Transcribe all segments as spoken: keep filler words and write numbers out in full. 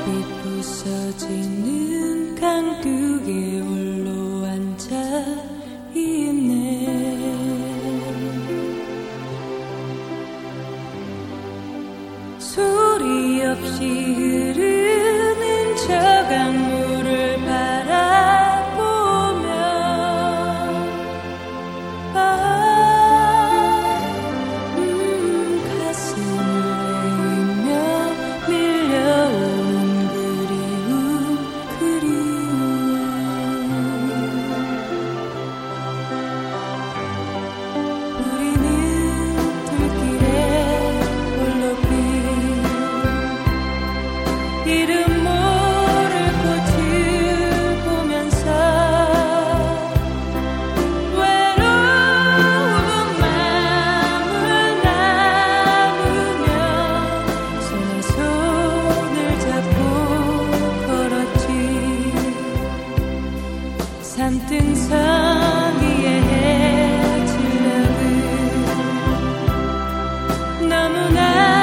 부서지는 강둑에 홀로 앉아 있네. 소리 없이 흐르는 저 강물을 바라보며 아, 음, 가슴을 내이며 밀려오는 그리움 그리움. 우리는 들길에 홀로 핀 이름 모를 꽃을 보면서 외로운 마음을 나누며 손에 손을 잡고 걸었지. 산등성 위에 해질녘은 너무나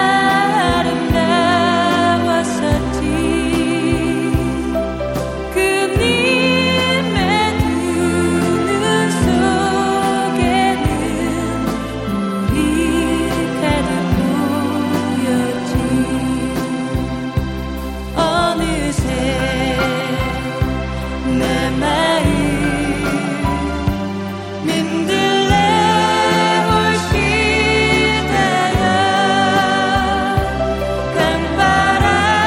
아름다웠었지. 그님의 두 눈 속에는 눈물이 가득 보였지. 어느새 내 마음 민들레 홀씨다가 강바람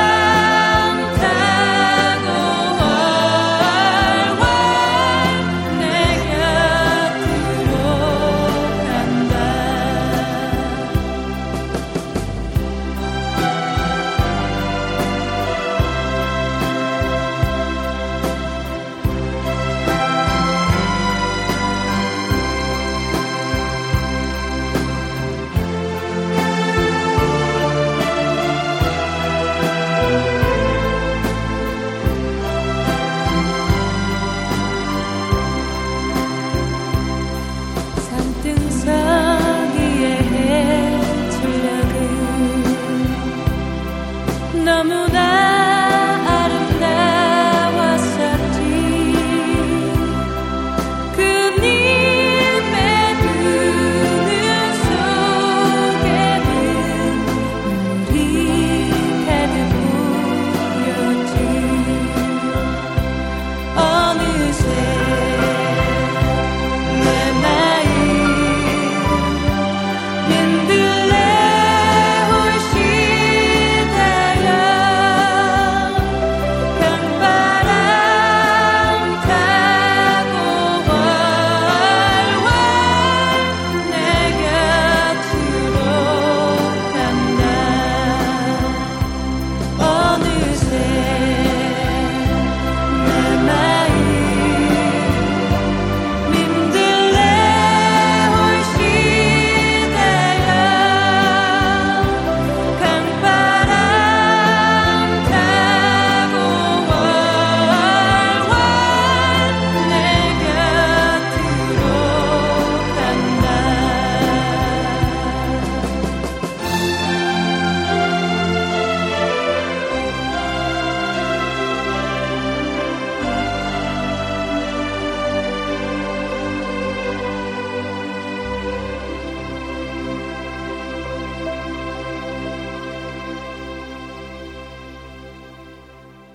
타고 월월 내 곁으로 간다. 산등성 위에 해질녘은 너무나